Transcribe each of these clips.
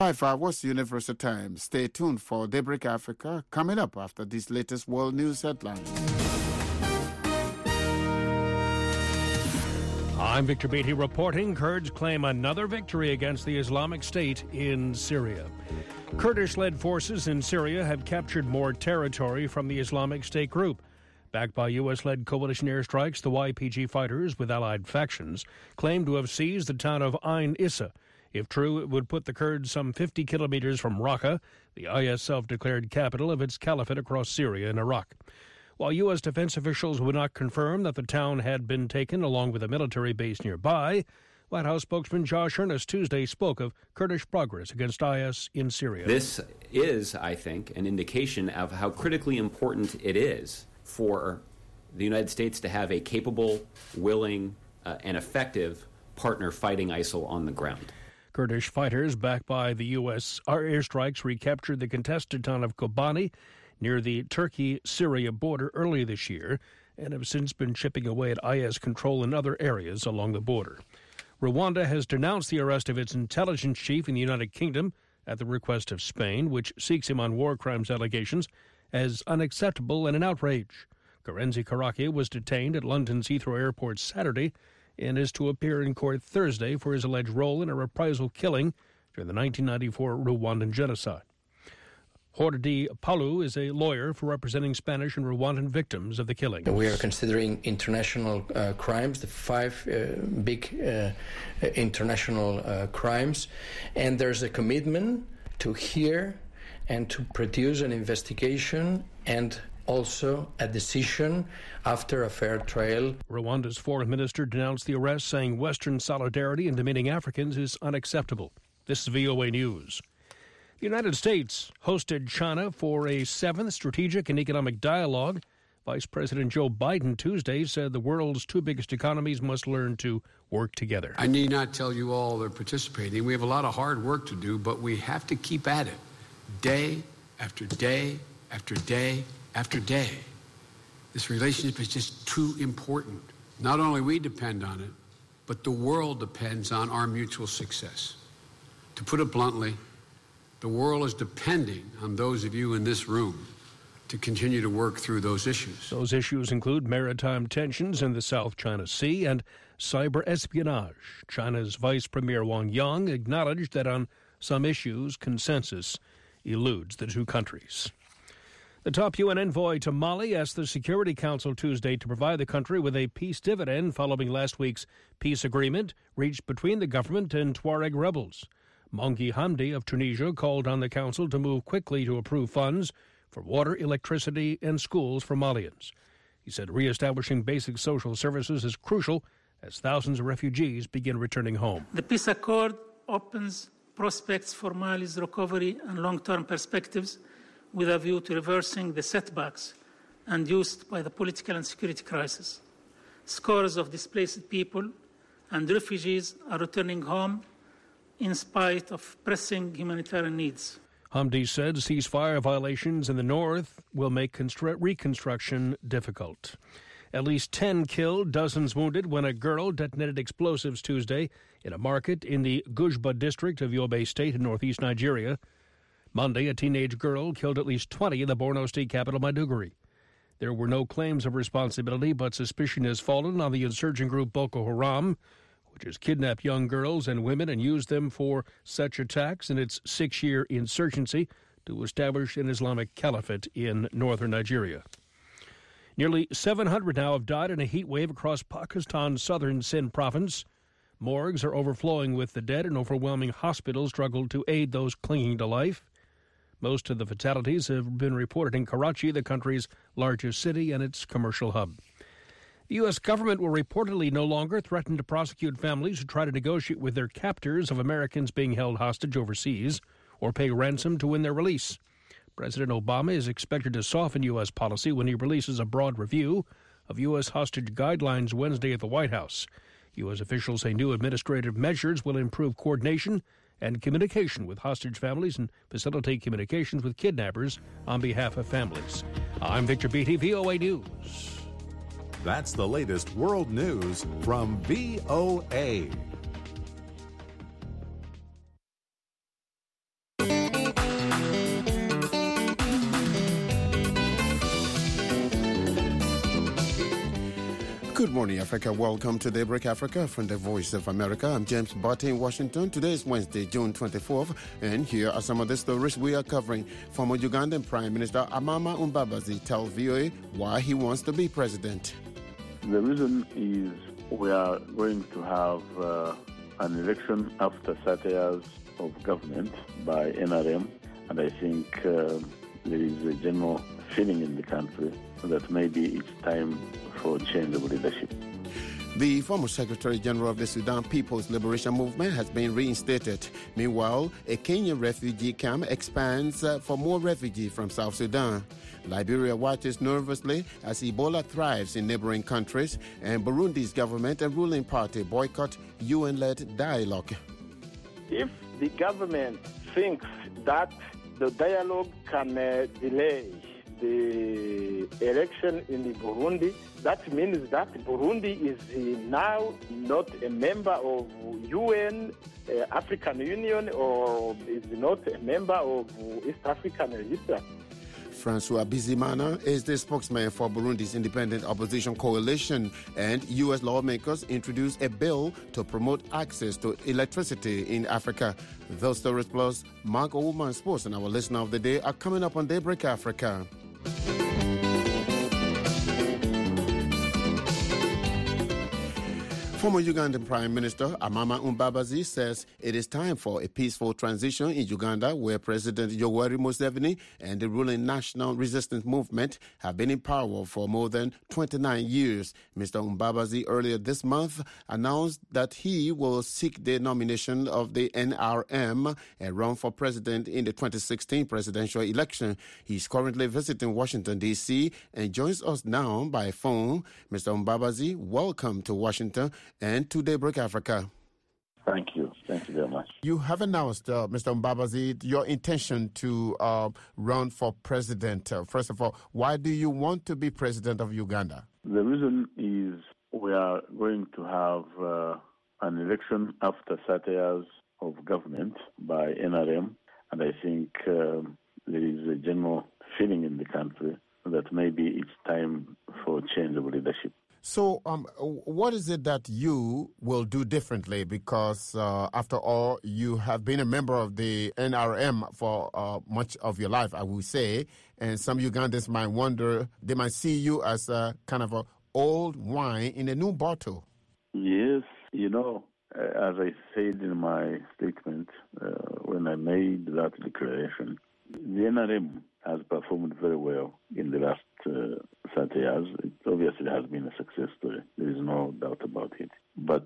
5 hours Universal Time. Stay tuned for Daybreak Africa coming up after these latest world news headlines. I'm Victor Beatty reporting. Kurds claim another victory against the Islamic State in Syria. Kurdish-led forces in Syria have captured more territory from the Islamic State group. Backed by U.S.-led coalition airstrikes, the YPG fighters with allied factions claim to have seized the town of Ain Issa. If true, it would put the Kurds some 50 kilometers from Raqqa, the IS self-declared capital of its caliphate across Syria and Iraq. While U.S. defense officials would not confirm that the town had been taken along with a military base nearby, White House spokesman Josh Earnest Tuesday spoke of Kurdish progress against IS in Syria. This is, I think, an indication of how critically important it is for the United States to have a capable, willing, and effective partner fighting ISIL on the ground. Kurdish fighters, backed by the U.S. airstrikes, recaptured the contested town of Kobani near the Turkey-Syria border early this year and have since been chipping away at IS control in other areas along the border. Rwanda has denounced the arrest of its intelligence chief in the United Kingdom at the request of Spain, which seeks him on war crimes allegations, as unacceptable and an outrage. Karenzi Karake was detained at London's Heathrow Airport Saturday and is to appear in court Thursday for his alleged role in a reprisal killing during the 1994 Rwandan genocide. Hordi Palu is a lawyer for representing Spanish and Rwandan victims of the killing. We are considering international crimes, the 5 big international crimes, and there's a commitment to hear and to produce an investigation and also a decision after a fair trial. Rwanda's foreign minister denounced the arrest, saying Western solidarity in demeaning Africans is unacceptable. This is VOA News. The United States hosted China for a 7th strategic and economic dialogue. Vice President Joe Biden Tuesday said the world's 2 biggest economies must learn to work together. I need not tell you all they're participating. We have a lot of hard work to do, but we have to keep at it day after day after day after day. This relationship is just too important. Not only we depend on it, but the world depends on our mutual success. To put it bluntly, the world is depending on those of you in this room to continue to work through those issues. Those issues include maritime tensions in the South China Sea and cyber espionage. China's Vice Premier Wang Yang acknowledged that on some issues, consensus eludes the 2 countries. The top UN envoy to Mali asked the Security Council Tuesday to provide the country with a peace dividend following last week's peace agreement reached between the government and Tuareg rebels. Mongi Hamdi of Tunisia called on the council to move quickly to approve funds for water, electricity, and schools for Malians. He said re-establishing basic social services is crucial as thousands of refugees begin returning home. The peace accord opens prospects for Mali's recovery and long-term perspectives with a view to reversing the setbacks induced by the political and security crisis. Scores of displaced people and refugees are returning home in spite of pressing humanitarian needs. Hamdi said ceasefire violations in the north will make reconstruction difficult. At least 10 killed, dozens wounded when a girl detonated explosives Tuesday in a market in the Gujba district of Yobe State in northeast Nigeria. Monday, a teenage girl killed at least 20 in the Borno State capital, Maiduguri. There were no claims of responsibility, but suspicion has fallen on the insurgent group Boko Haram, which has kidnapped young girls and women and used them for such attacks in its 6-year insurgency to establish an Islamic caliphate in northern Nigeria. Nearly 700 now have died in a heat wave across Pakistan's southern Sindh province. Morgues are overflowing with the dead and overwhelming hospitals struggle to aid those clinging to life. Most of the fatalities have been reported in Karachi, the country's largest city and its commercial hub. The U.S. government will reportedly no longer threaten to prosecute families who try to negotiate with their captors of Americans being held hostage overseas or pay ransom to win their release. President Obama is expected to soften U.S. policy when he releases a broad review of U.S. hostage guidelines Wednesday at the White House. U.S. officials say new administrative measures will improve coordination and communication with hostage families and facilitate communications with kidnappers on behalf of families. I'm Victor Beatty, VOA News. That's the latest world news from VOA. Good morning, Africa. Welcome to Daybreak Africa from the Voice of America. I'm James Barty in Washington. Today is Wednesday, June 24th, and here are some of the stories we are covering. Former Ugandan Prime Minister Amama Mbabazi tells VOA why he wants to be president. The reason is we are going to have an election after 30 years of government by NRM, and I think there is a general feeling in the country that maybe it's time for change of leadership. The former Secretary General of the Sudan People's Liberation Movement has been reinstated. Meanwhile, a Kenyan refugee camp expands for more refugees from South Sudan. Liberia watches nervously as Ebola thrives in neighboring countries, and Burundi's government and ruling party boycott UN-led dialogue. If the government thinks that the dialogue can delay the election in Burundi, that means that Burundi is now not a member of UN, African Union, or is not a member of East African Register. Francois Bizimana is the spokesman for Burundi's independent opposition coalition, and U.S. lawmakers introduced a bill to promote access to electricity in Africa. Those stories plus Mark Oldman Sports and our listener of the day are coming up on Daybreak Africa. Former Ugandan Prime Minister Amama Mbabazi says it is time for a peaceful transition in Uganda, where President Yoweri Museveni and the ruling National Resistance Movement have been in power for more than 29 years. Mr. Mbabazi earlier this month announced that he will seek the nomination of the NRM and run for president in the 2016 presidential election. He's currently visiting Washington, D.C. and joins us now by phone. Mr. Mbabazi, welcome to Washington and to Daybreak Africa. Thank you. Thank you very much. You have announced, Mr. Mbabazi, your intention to run for president. First of all, why do you want to be president of Uganda? The reason is we are going to have an election after 30 years of government by NRM, and I think there is a general feeling in the country that maybe it's time for change of leadership. So what is it that you will do differently? Because after all, you have been a member of the NRM for much of your life, I would say. And some Ugandans might wonder, they might see you as a kind of a old wine in a new bottle. Yes, as I said in my statement when I made that declaration, the NRM has performed very well in the last 30 years. It obviously has been a success story. There is no doubt about it. But,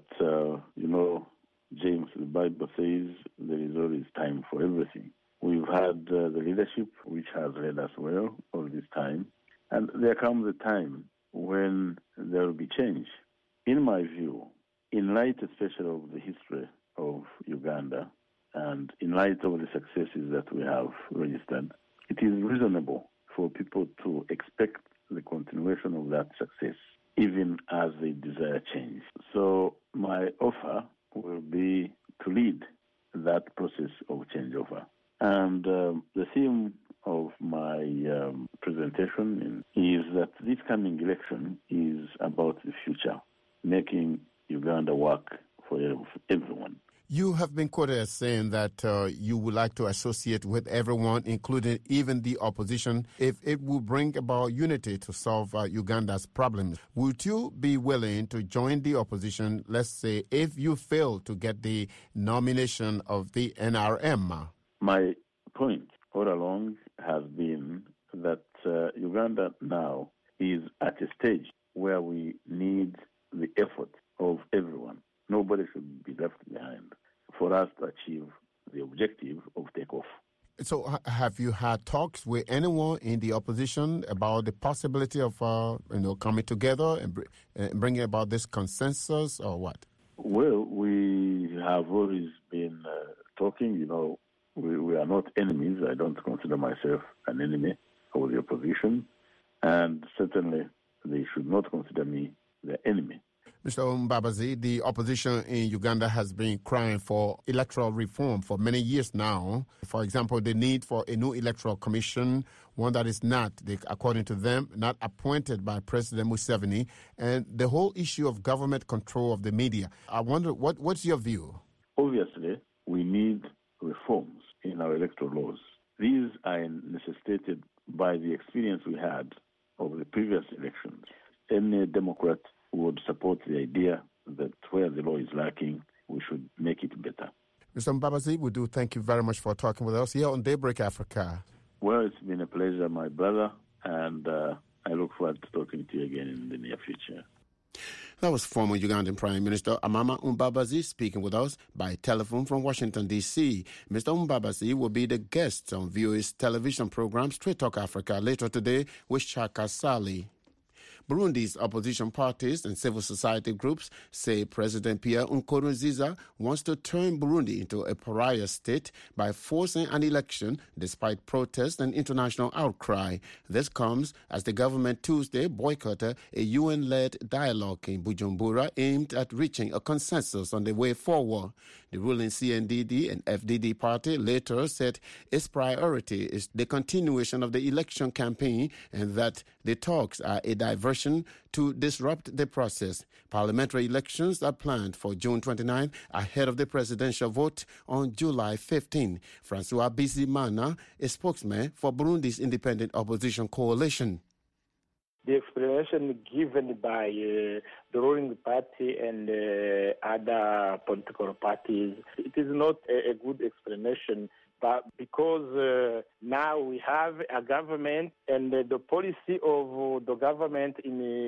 James, the Bible says there is always time for everything. We've had the leadership which has led us well all this time. And there comes a time when there will be change. In my view, in light especially of the history of Uganda, and in light of the successes that we have registered, it is reasonable for people to expect the continuation of that success, even as they desire change. So my offer will be to lead that process of changeover. And the theme of my presentation is that this coming election is about the future, making Uganda work for everyone. You have been quoted as saying that you would like to associate with everyone, including even the opposition, if it will bring about unity to solve Uganda's problems. Would you be willing to join the opposition, let's say, if you fail to get the nomination of the NRM? My point all along has been that Uganda now is at a stage where we need the effort of everyone. Nobody should be left behind for us to achieve the objective of takeoff. So have you had talks with anyone in the opposition about the possibility of coming together and bringing about this consensus, or what? Well, we have always been talking. We are not enemies. I don't consider myself an enemy of the opposition, and certainly they should not consider me their enemy. Mr. Mbabazi, the opposition in Uganda has been crying for electoral reform for many years now. For example, the need for a new electoral commission, one that is not, according to them, not appointed by President Museveni, and the whole issue of government control of the media. I wonder, what's your view? Obviously, we need reforms in our electoral laws. These are necessitated by the experience we had of the previous elections. Any Democrat would support the idea that where the law is lacking, we should make it better. Mr. Mbabazi, we do thank you very much for talking with us here on Daybreak Africa. Well, it's been a pleasure, my brother, and I look forward to talking to you again in the near future. That was former Ugandan Prime Minister Amama Mbabazi speaking with us by telephone from Washington, D.C. Mr. Mbabazi will be the guest on VOA's television program Straight Talk Africa later today with Shaka Sali. Burundi's opposition parties and civil society groups say President Pierre Nkurunziza wants to turn Burundi into a pariah state by forcing an election despite protests and international outcry. This comes as the government Tuesday boycotted a UN-led dialogue in Bujumbura aimed at reaching a consensus on the way forward. The ruling CNDD and FDD party later said its priority is the continuation of the election campaign and that the talks are a diversion to disrupt the process. Parliamentary elections are planned for June 29 ahead of the presidential vote on July 15. Francois Bizimana, a spokesman for Burundi's independent opposition coalition. The explanation given by the ruling party and other political parties, it is not a good explanation. But because now we have a government and the policy of the government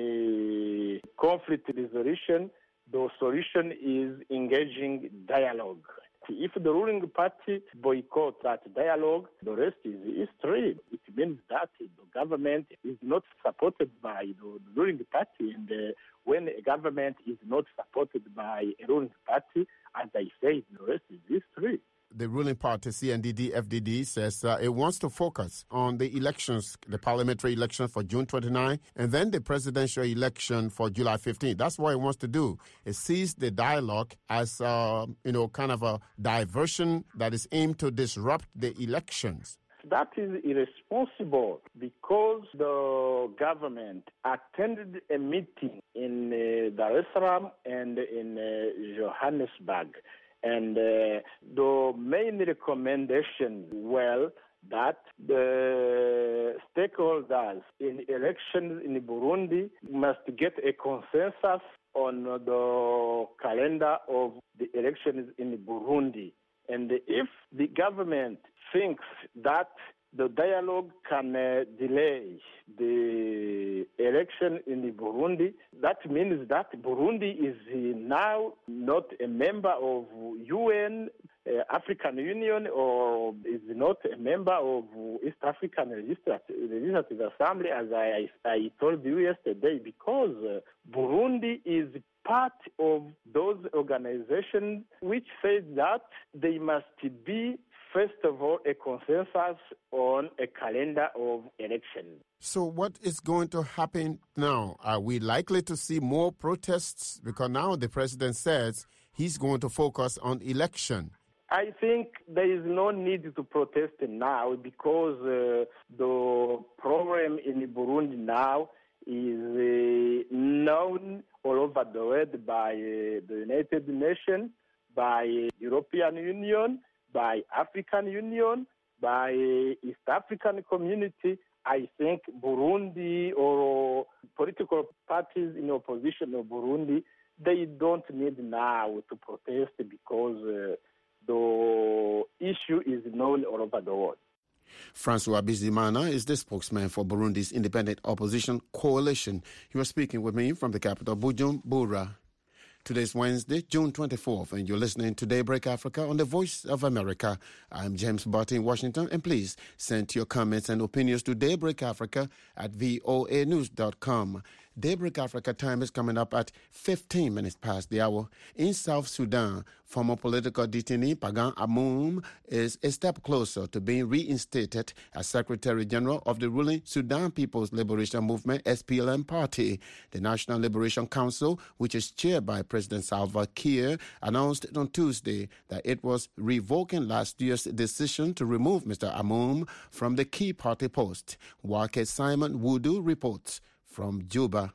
in conflict resolution, the solution is engaging dialogue. If the ruling party boycotts that dialogue, the rest is history. It means that the government is not supported by the ruling party. And when a government is not supported by a ruling party, as I said, the rest is history. The ruling party, CNDD-FDD, says it wants to focus on the elections, the parliamentary election for June 29, and then the presidential election for July 15. That's what it wants to do. It sees the dialogue as, kind of a diversion that is aimed to disrupt the elections. That is irresponsible because the government attended a meeting in Dar es Salaam and in Johannesburg. And the main recommendation were that the stakeholders in elections in Burundi must get a consensus on the calendar of the elections in Burundi. And if the government thinks that the dialogue can delay the election in Burundi, that means that Burundi is now not a member of UN, African Union, or is not a member of East African Legislative Assembly, as I told you yesterday, because Burundi is part of those organizations which say that they must be, first of all, a consensus on a calendar of elections. So what is going to happen now? Are we likely to see more protests? Because now the president says he's going to focus on election. I think there is no need to protest now because the problem in Burundi now is known all over the world by the United Nations, by European Union, by African Union, by East African community. I think Burundi or political parties in opposition of Burundi, they don't need now to protest because the issue is known all over the world. Francois Bizimana is the spokesman for Burundi's independent opposition coalition. He was speaking with me from the capital, Bujumbura. Today's Wednesday, June 24th, and you're listening to Daybreak Africa on the Voice of America. I'm James Barty in Washington, and please send your comments and opinions to Daybreak Africa at voanews.com. Daybreak Africa time is coming up at 15 minutes past the hour. In South Sudan, former political detainee Pagan Amum is a step closer to being reinstated as Secretary General of the ruling Sudan People's Liberation Movement, SPLM party. The National Liberation Council, which is chaired by President Salva Kiir, announced on Tuesday that it was revoking last year's decision to remove Mr. Amum from the key party post. Wake Simon Wudu reports from Juba.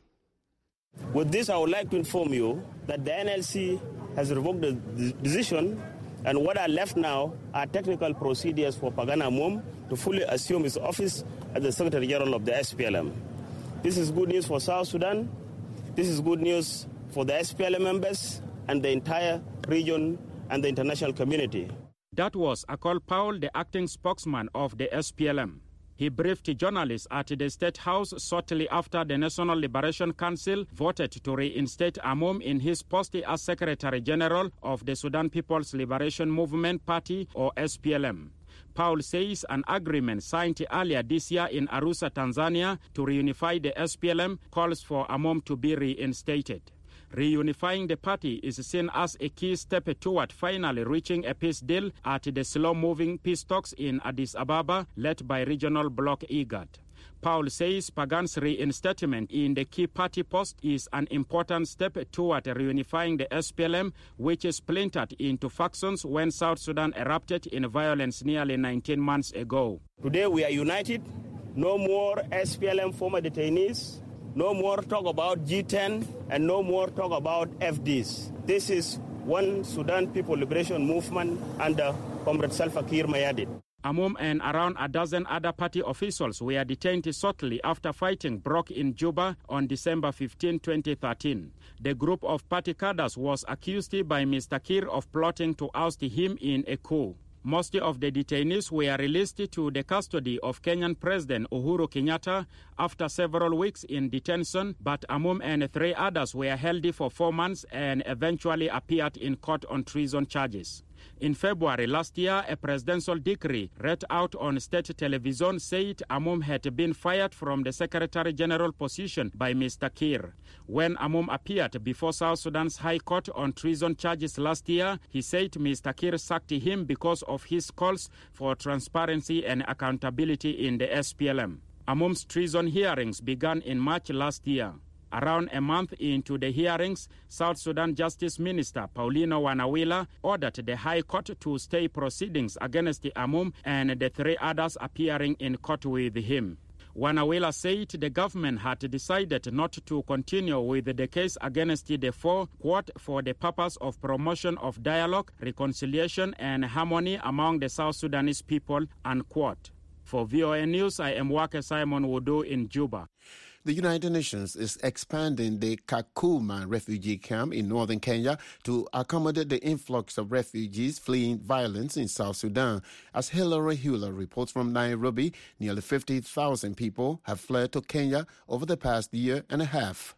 With this, I would like to inform you that the NLC has revoked the decision, and what are left now are technical procedures for Pagan Amum to fully assume his office as the Secretary General of the SPLM. This is good news for South Sudan. This is good news for the SPLM members and the entire region and the international community. That was Akol Paul, the acting spokesman of the SPLM. He briefed journalists at the State House shortly after the National Liberation Council voted to reinstate Amum in his post as Secretary General of the Sudan People's Liberation Movement Party, or SPLM. Paul says an agreement signed earlier this year in Arusha, Tanzania, to reunify the SPLM calls for Amum to be reinstated. Reunifying the party is seen as a key step toward finally reaching a peace deal at the slow-moving peace talks in Addis Ababa, led by regional bloc IGAD. Paul says Pagan's reinstatement in the key party post is an important step toward reunifying the SPLM, which is splintered into factions when South Sudan erupted in violence nearly 19 months ago. Today we are united. No more SPLM former detainees. No more talk about G10 and no more talk about FDs. This is one Sudan People Liberation Movement under Comrade Salva Kiir Mayardit. Amum and around a dozen other party officials were detained shortly after fighting broke in Juba on December 15, 2013. The group of party cadres was accused by Mr. Kiir of plotting to oust him in a coup. Most of the detainees were released to the custody of Kenyan President Uhuru Kenyatta after several weeks in detention, but Amum and 3 others were held for 4 months and eventually appeared in court on treason charges. In February last year, a presidential decree read out on state television said Amum had been fired from the Secretary General position by Mr. Kiir. When Amum appeared before South Sudan's High Court on treason charges last year, he said Mr. Kiir sacked him because of his calls for transparency and accountability in the SPLM. Amum's treason hearings began in March last year. Around a month into the hearings, South Sudan Justice Minister Paulino Wanawila ordered the High Court to stay proceedings against Amum and the 3 others appearing in court with him. Wanawila said the government had decided not to continue with the case against the 4, quote, for the purpose of promotion of dialogue, reconciliation, and harmony among the South Sudanese people, unquote. For VOA News, I am Wake Simon Wudu in Juba. The United Nations is expanding the Kakuma refugee camp in northern Kenya to accommodate the influx of refugees fleeing violence in South Sudan. As Hilary Hewler reports from Nairobi, nearly 50,000 people have fled to Kenya over the past year and a half.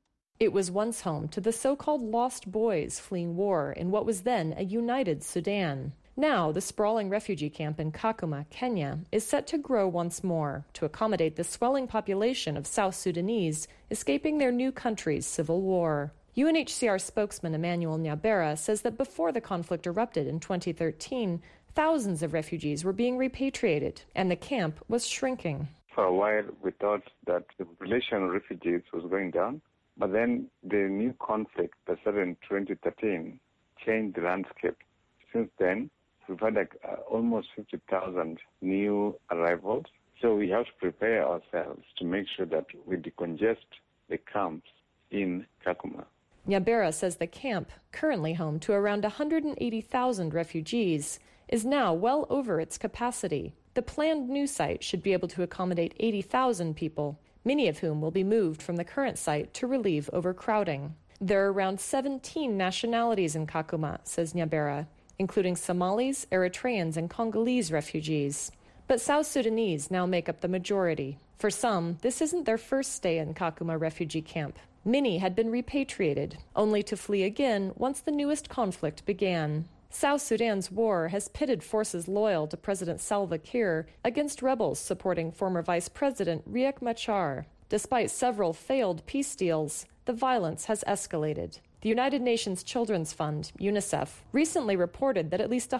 It was once home to the so-called lost boys fleeing war in what was then a united Sudan. Now, the sprawling refugee camp in Kakuma, Kenya, is set to grow once more to accommodate the swelling population of South Sudanese escaping their new country's civil war. UNHCR spokesman Emmanuel Nyabera says that before the conflict erupted in 2013, thousands of refugees were being repatriated, and the camp was shrinking. For a while, we thought that the population of refugees was going down, but then the new conflict that started in 2013 changed the landscape. Since then, we've had almost 50,000 new arrivals. So we have to prepare ourselves to make sure that we decongest the camps in Kakuma. Nyabera says the camp, currently home to around 180,000 refugees, is now well over its capacity. The planned new site should be able to accommodate 80,000 people, many of whom will be moved from the current site to relieve overcrowding. There are around 17 nationalities in Kakuma, says Nyabera, including Somalis, Eritreans, and Congolese refugees. But South Sudanese now make up the majority. For some, this isn't their first stay in Kakuma refugee camp. Many had been repatriated, only to flee again once the newest conflict began. South Sudan's war has pitted forces loyal to President Salva Kiir against rebels supporting former Vice President Riek Machar. Despite several failed peace deals, the violence has escalated. The United Nations Children's Fund, UNICEF, recently reported that at least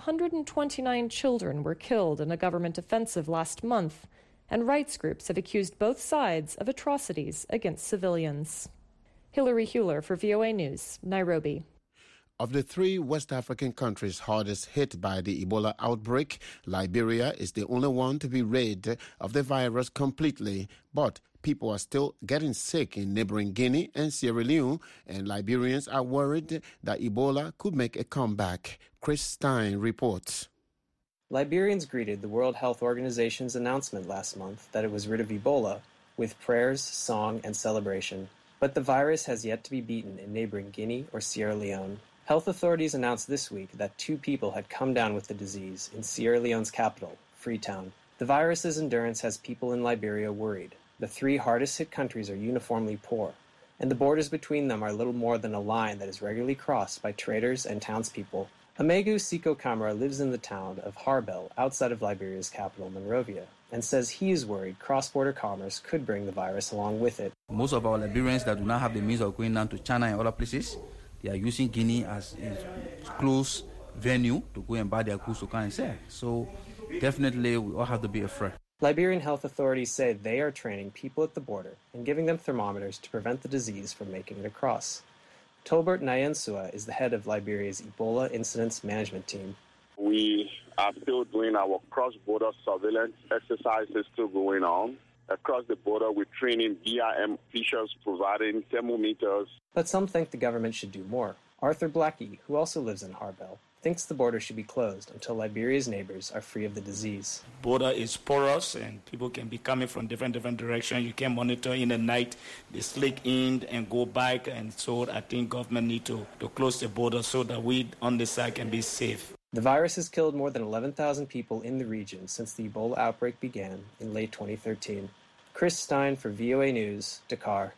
129 children were killed in a government offensive last month, and rights groups have accused both sides of atrocities against civilians. Hilary Hewler for VOA News, Nairobi. Of the three West African countries hardest hit by the Ebola outbreak, Liberia is the only one to be rid of the virus completely, but people are still getting sick in neighboring Guinea and Sierra Leone, and Liberians are worried that Ebola could make a comeback. Chris Stein reports. Liberians greeted the World Health Organization's announcement last month that it was rid of Ebola with prayers, song, and celebration. But the virus has yet to be beaten in neighboring Guinea or Sierra Leone. Health authorities announced this week that 2 people had come down with the disease in Sierra Leone's capital, Freetown. The virus's endurance has people in Liberia worried. The 3 hardest-hit countries are uniformly poor, and the borders between them are little more than a line that is regularly crossed by traders and townspeople. Amegu Siko Kamara lives in the town of Harbel, outside of Liberia's capital, Monrovia, and says he is worried cross-border commerce could bring the virus along with it. Most of our Liberians that do not have the means of going down to China and other places, they are using Guinea as a close venue to go and buy their goods to come and sell. So definitely we all have to be afraid. Liberian health authorities say they are training people at the border and giving them thermometers to prevent the disease from making it across. Tolbert Nyensua is the head of Liberia's Ebola Incidents Management Team. We are still doing our cross-border surveillance exercises still going on. Across the border, we're training BIM officials, providing thermometers. But some think the government should do more. Arthur Blackie, who also lives in Harbel, thinks the border should be closed until Liberia's neighbors are free of the disease. Border is porous and people can be coming from different directions. You can monitor in the night, they sneak in and go back, and so I think government need to close the border so that we on the side can be safe. The virus has killed more than 11,000 people in the region since the Ebola outbreak began in late 2013. Chris Stein for VOA News, Dakar.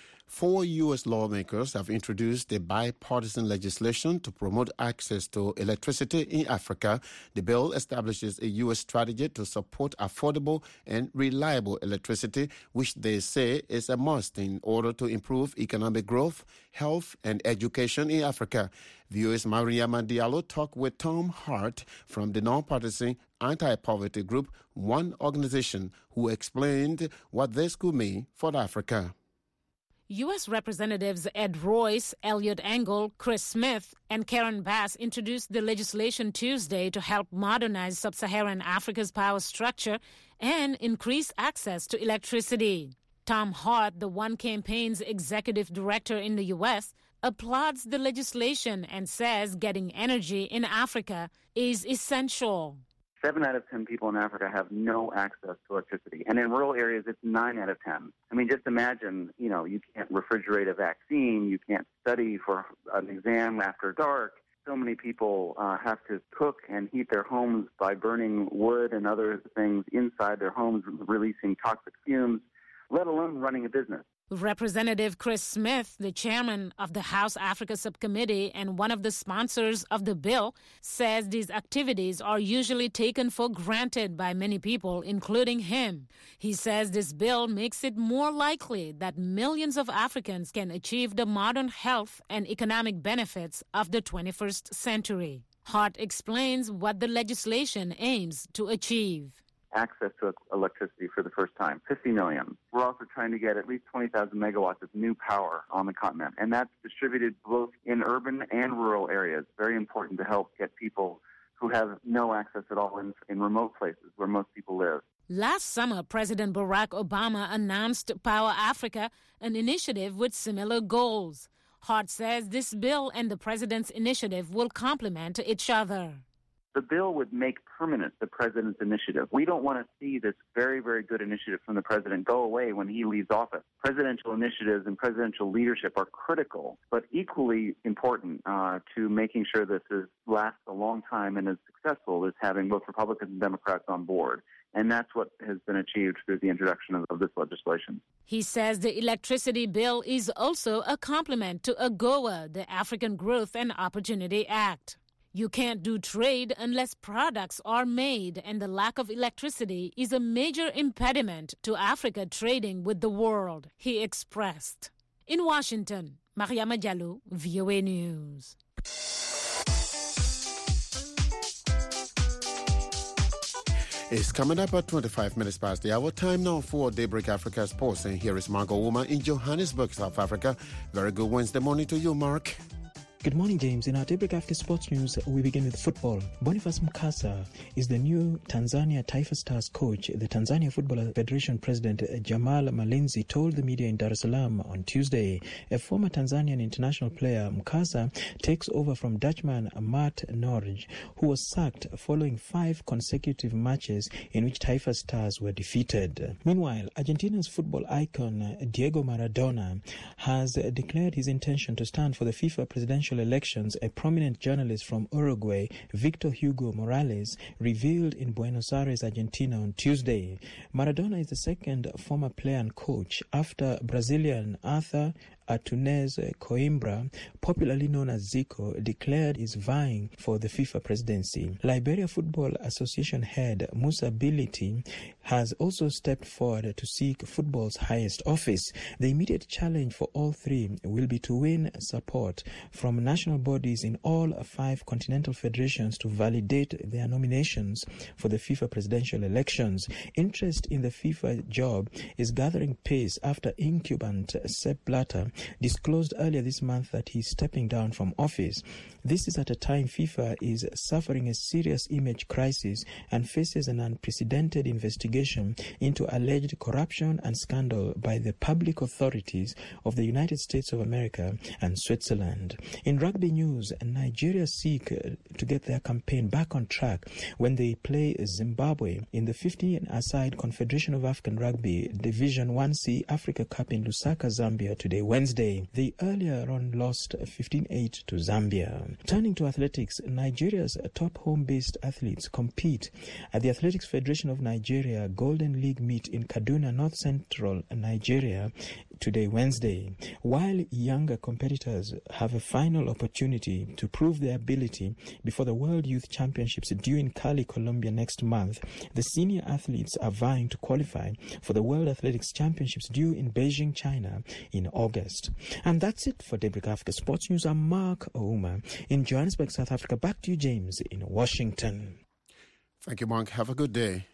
4 U.S. lawmakers have introduced a bipartisan legislation to promote access to electricity in Africa. The bill establishes a U.S. strategy to support affordable and reliable electricity, which they say is a must in order to improve economic growth, health, and education in Africa. VOA's Mariama Diallo talked with Tom Hart from the nonpartisan anti-poverty group One Organization, who explained what this could mean for Africa. U.S. Representatives Ed Royce, Elliot Engel, Chris Smith, and Karen Bass introduced the legislation Tuesday to help modernize sub-Saharan Africa's power structure and increase access to electricity. Tom Hart, the One Campaign's executive director in the U.S., applauds the legislation and says getting energy in Africa is essential. 7 out of 10 people in Africa have no access to electricity. And in rural areas, it's 9 out of 10. I mean, just imagine, you can't refrigerate a vaccine, you can't study for an exam after dark. So many people have to cook and heat their homes by burning wood and other things inside their homes, releasing toxic fumes, let alone running a business. Representative Chris Smith, the chairman of the House Africa Subcommittee and one of the sponsors of the bill, says these activities are usually taken for granted by many people, including him. He says this bill makes it more likely that millions of Africans can achieve the modern health and economic benefits of the 21st century. Hart explains what the legislation aims to achieve. Access to electricity for the first time, 50 million. We're also trying to get at least 20,000 megawatts of new power on the continent, and that's distributed both in urban and rural areas. Very important to help get people who have no access at all in remote places where most people live. Last summer, President Barack Obama announced Power Africa, an initiative with similar goals. Hart says this bill and the president's initiative will complement each other. The bill would make permanent the president's initiative. We don't want to see this very, very good initiative from the president go away when he leaves office. Presidential initiatives and presidential leadership are critical, but equally important to making sure this lasts a long time and is successful is having both Republicans and Democrats on board. And that's what has been achieved through the introduction of this legislation. He says the electricity bill is also a complement to AGOA, the African Growth and Opportunity Act. You can't do trade unless products are made, and the lack of electricity is a major impediment to Africa trading with the world, he expressed. In Washington, Mariama Diallo, VOA News. It's coming up at 25 minutes past the hour. Time now for Daybreak Africa Sports. And here is Marco Uma in Johannesburg, South Africa. Very good Wednesday morning to you, Mark. Good morning, James. In our Daybreak Africa Sports News, we begin with football. Boniface Mkasa is the new Tanzania Taifa Stars coach. The Tanzania Football Federation President Jamal Malinzi told the media in Dar es Salaam on Tuesday. A former Tanzanian international player, Mkasa, takes over from Dutchman Matt Norge, who was sacked following 5 consecutive matches in which Taifa Stars were defeated. Meanwhile, Argentina's football icon Diego Maradona has declared his intention to stand for the FIFA presidential elections. A prominent journalist from Uruguay, Victor Hugo Morales, revealed in Buenos Aires, Argentina on Tuesday. Maradona is the second former player and coach after Brazilian Arthur Antunes Coimbra, popularly known as Zico, declared is vying for the FIFA presidency. Liberia Football Association head Musa Bility has also stepped forward to seek football's highest office. The immediate challenge for all three will be to win support from national bodies in all 5 continental federations to validate their nominations for the FIFA presidential elections. Interest in the FIFA job is gathering pace after incumbent Sepp Blatter disclosed earlier this month that he's stepping down from office. This is at a time FIFA is suffering a serious image crisis and faces an unprecedented investigation into alleged corruption and scandal by the public authorities of the United States of America and Switzerland. In rugby news, Nigeria seek to get their campaign back on track when they play Zimbabwe in the 15-a-side Confederation of African Rugby Division 1C Africa Cup in Lusaka, Zambia today, Wednesday. They earlier on lost 15-8 to Zambia. Turning to athletics, Nigeria's top home-based athletes compete at the Athletics Federation of Nigeria Golden League meet in Kaduna, North Central Nigeria today, Wednesday. While younger competitors have a final opportunity to prove their ability before the World Youth Championships due in Cali, Colombia next month, the senior athletes are vying to qualify for the World Athletics Championships due in Beijing, China in August. And that's it for Daybreak Africa Sports News. I'm Mark Ouma in Johannesburg, South Africa. Back to you, James, in Washington. Thank you, Mark. Have a good day.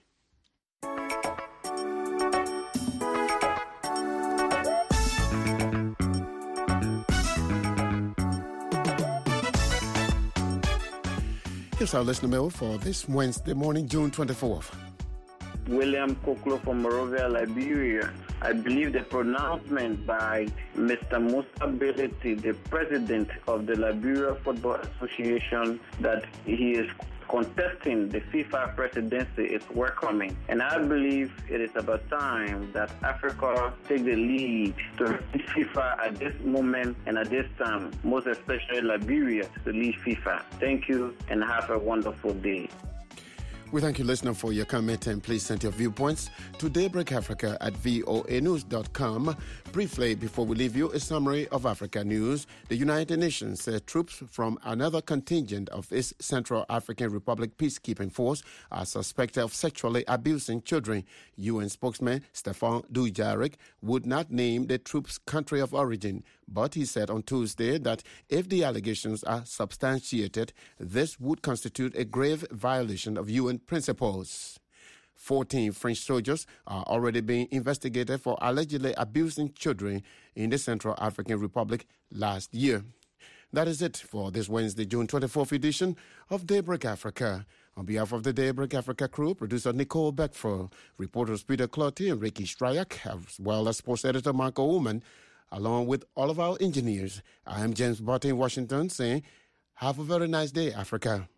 Here's our listener mail for this Wednesday morning, June 24th. William Koklo from Monrovia, Liberia. I believe the pronouncement by Mr. Musa Bility, the president of the Liberia Football Association, that he is contesting the FIFA presidency is welcoming. And I believe it is about time that Africa take the lead to lead FIFA at this moment and at this time, most especially Liberia to lead FIFA. Thank you and have a wonderful day. We thank you, listener, for your comment, and please send your viewpoints to daybreakafrica@voanews.com. Briefly, before we leave you, a summary of Africa news. The United Nations said troops from another contingent of its Central African Republic peacekeeping force are suspected of sexually abusing children. UN spokesman Stefan Dujarric would not name the troops' country of origin, but he said on Tuesday that if the allegations are substantiated, this would constitute a grave violation of UN principles. 14 French soldiers are already being investigated for allegedly abusing children in the Central African Republic last year. That is it for this Wednesday, June 24th edition of Daybreak Africa. On behalf of the Daybreak Africa crew, producer Nicole Beckford, reporters Peter Clotty and Ricky Stryak, as well as sports editor Marco Ullman, along with all of our engineers, I am James Barton in Washington saying, have a very nice day, Africa.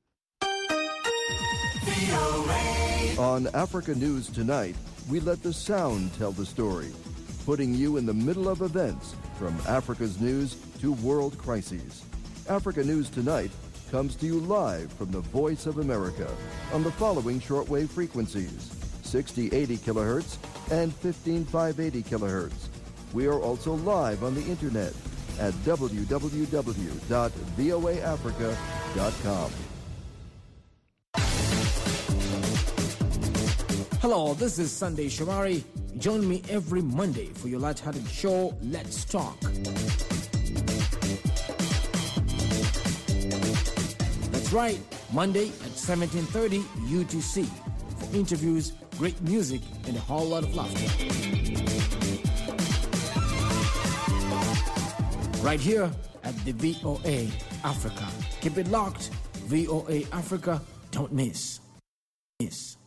On Africa News Tonight, we let the sound tell the story, putting you in the middle of events from Africa's news to world crises. Africa News Tonight comes to you live from the Voice of America on the following shortwave frequencies, 6080 kilohertz and 15580 kilohertz. We are also live on the internet at www.voaafrica.com. voa.com. Hello, this is Sunday Shamari. Join me every Monday for your light-hearted show, Let's Talk. That's right, Monday at 17:30 UTC for interviews, great music, and a whole lot of laughter. Right here at the VOA Africa. Keep it locked. VOA Africa, don't miss.